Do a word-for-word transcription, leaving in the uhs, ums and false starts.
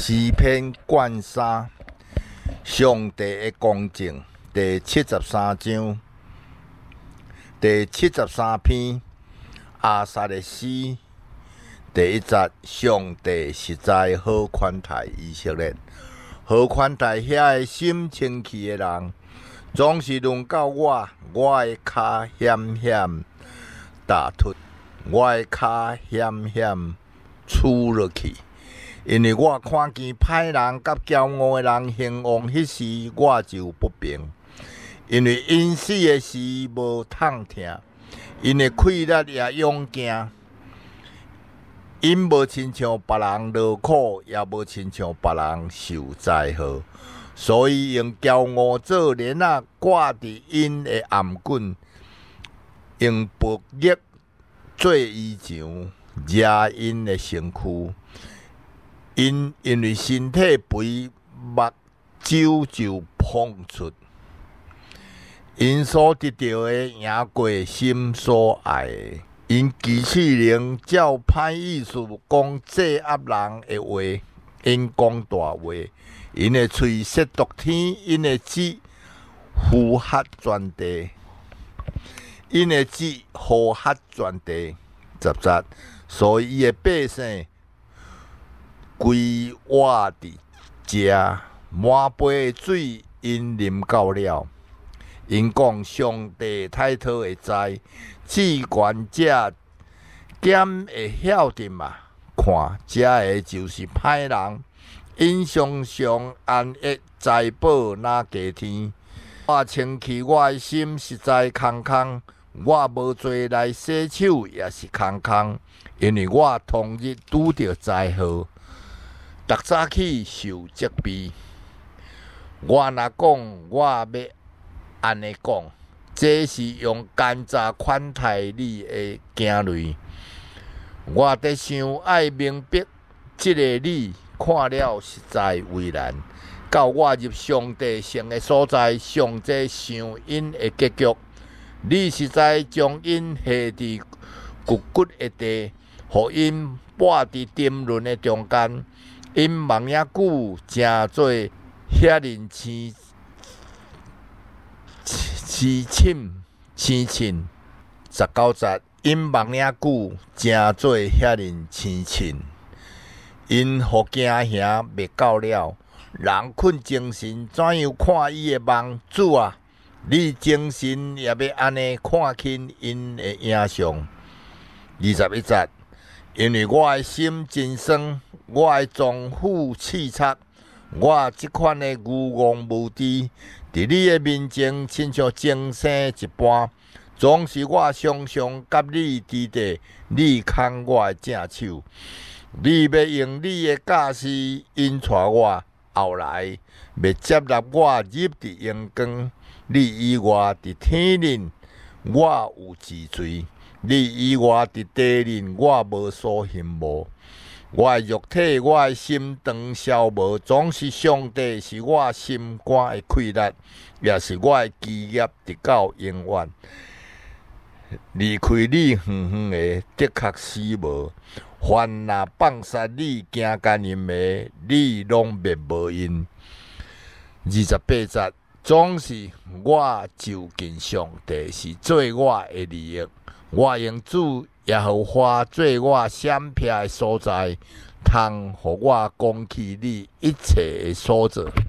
诗篇卷三，上帝的公正，第七十三章，第七十三篇，阿萨的诗，第一节，上帝实在好款待以色列，好款待遐个心清气的人，总是轮到我，我的脚险险踏出，我的脚险险杵落去。因为我看见歹人甲骄傲的人兴旺，迄时我就不平。因为因死的时无痛疼，因的气力也勇惊。因无亲像别人劳苦，也无亲像别人受灾祸，所以用骄傲做链仔挂伫因的颔棍，用薄玉做衣裳遮因的身躯。因因为身体肥，目睭就碰出。因所得到的赢过心所爱的。因机器人照歹意思讲制压人的话，因讲大话。因的喙亵渎天，因的舌呼喝全地，因的舌呼喝全地。十节，所以伊的百姓规活伫遮，满杯的水因啉够了。因讲上帝太讨会知，至权者减会晓得嘛？看，遮个就是歹人，因常常安逸财宝若加添。我清气我的心实在空空，我无做来洗手也是空空，因为我同日拄着灾祸。逐早起受责备，我若讲我要安尼讲，这是用奸诈款待你的惊雷。我伫想爱明白，即个你看了实在为难。到我入上帝圣的所在，上帝想因的结局。你实在将因下伫骨骨的地，互因跋伫沉沦的中间。因梦遐久，诚做遐人生痴凊生凊。十九节，因梦遐久，诚做遐人生凊。因互惊吓未到了，人困精神，怎样看伊的梦？主啊，你精神也要安尼看清因的影像。二十一节，因为我的心真酸。我的脏腑刺察，我即款的愚妄无知，伫你的面前，亲像精生一般。总是我常常甲你伫地，你牵我的正手。你要用你的教示引带我后来，要接纳我入伫阳光。你以外伫天人，我有治罪；你以外伫地人，我无所羡慕。我的肉体，我的心肠消磨，总是上帝是我心肝的气力，也是我的基业，直到永远。离开你远远的，的确死无。凡若放杀你，行奸淫的，你拢灭无因。二十八节，总是我就近上帝，是做我的利益。我用主耶和华做我闪避的所在，通互我讲起你一切的所做。